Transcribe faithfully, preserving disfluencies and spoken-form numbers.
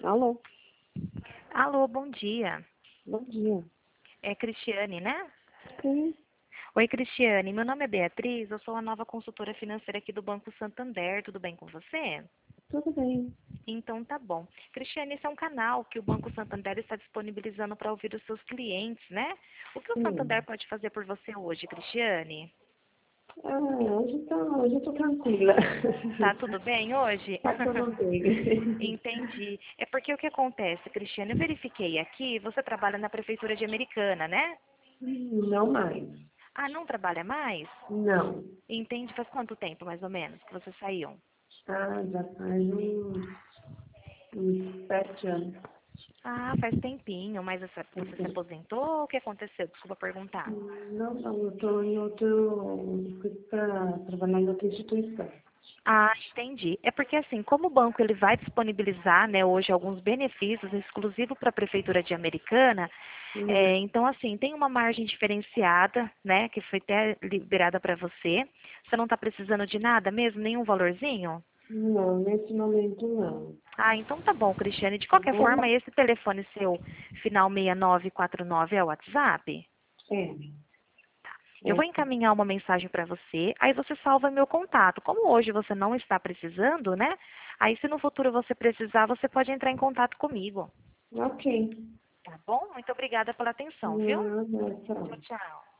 Alô, Alô, bom dia. bom dia. É Cristiane, né? Sim, Oi, Cristiane. Meu nome é Beatriz, eu sou a nova consultora financeira aqui do Banco Santander. Tudo bem com você? tudo bem. Então tá bom. Cristiane, esse é um canal que o Banco Santander está disponibilizando para ouvir os seus clientes, né? O que o Santander Sim. pode fazer por você hoje, Cristiane? Ah, hoje tá, hoje eu tô tranquila. Tá tudo bem hoje? Tá tudo bem. Entendi. É porque o que acontece, Cristiane? Eu verifiquei aqui, você trabalha na Prefeitura de Americana, né? Não mais. Ah, não trabalha mais? Não. Entende? Faz quanto tempo, mais ou menos, que você saiu? Ah, já faz uns, uns sete anos. Ah, faz tempinho, mas essa- você se Assim. aposentou? O que aconteceu? Desculpa perguntar. Não, não, eu tô em outro, fui pra trabalhar em outra instituição. Ah, entendi. É porque assim, como o banco ele vai disponibilizar, né, hoje alguns benefícios exclusivos para a Prefeitura de Americana, Hum, é, então assim, tem uma margem diferenciada, né, que foi até liberada para você. Você não está precisando de nada mesmo, nenhum valorzinho? Não, nesse momento não. Ah, então tá bom, Cristiane. De Tá qualquer bom? forma, esse telefone seu, final seis nove quatro nove, é o WhatsApp? É, Eu é vou sim. encaminhar uma mensagem para você, aí você salva meu contato. Como hoje você não está precisando, né? Aí se no futuro você precisar, você pode entrar em contato comigo. Ok. Tá bom? Muito obrigada pela atenção, viu? Nada, Tchau, tchau. tchau.